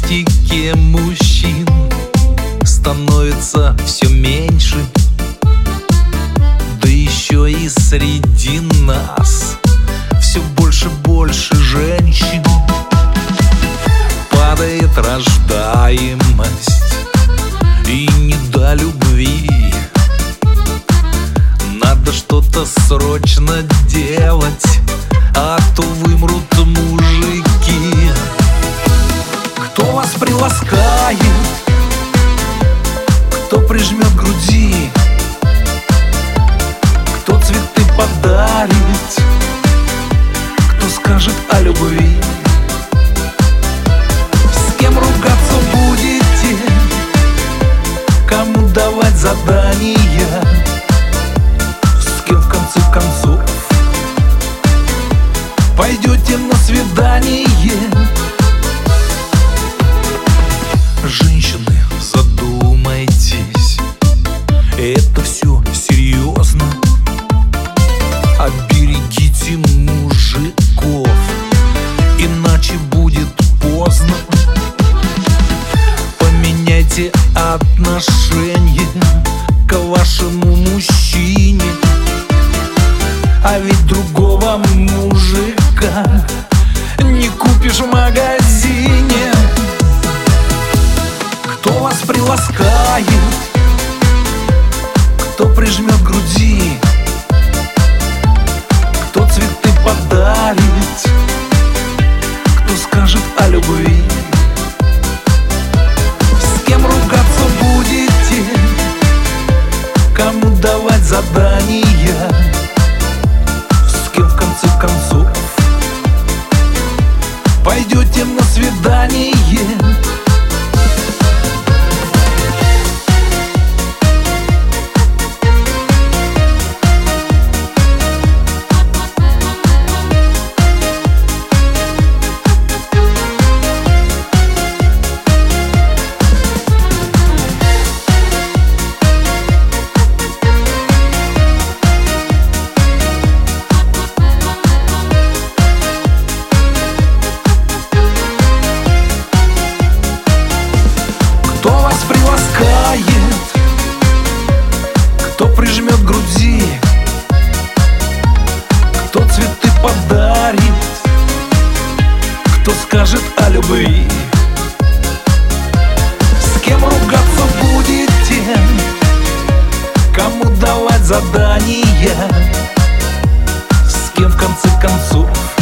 статистике мужчин становится все меньше. Да еще и среди нас все больше женщин. Падает рождаемость, и не до любви. Надо что-то срочно делать, а то вымрут мужики. Кто вас приласкает, кто прижмет к груди, кто цветы подарит, кто скажет о любви. С кем ругаться будете, кому давать задания, с кем в конце концов пойдете на свидание. Женщины, задумайтесь, это все серьезно. Оберегите мужиков, иначе будет поздно. Поменяйте отношение к вашему мужчине, а ведь другого мужика не купишь в магазине. Кто вас приласкает, кто прижмет к груди, кто цветы подарит, кто скажет о любви. С кем ругаться будете, кому давать задания, с кем в конце концов пойдете на свидание. Кто вас приласкает, кто прижмет к груди, кто цветы подарит, кто скажет о любви. С кем ругаться будете, кому давать задания, с кем в конце концов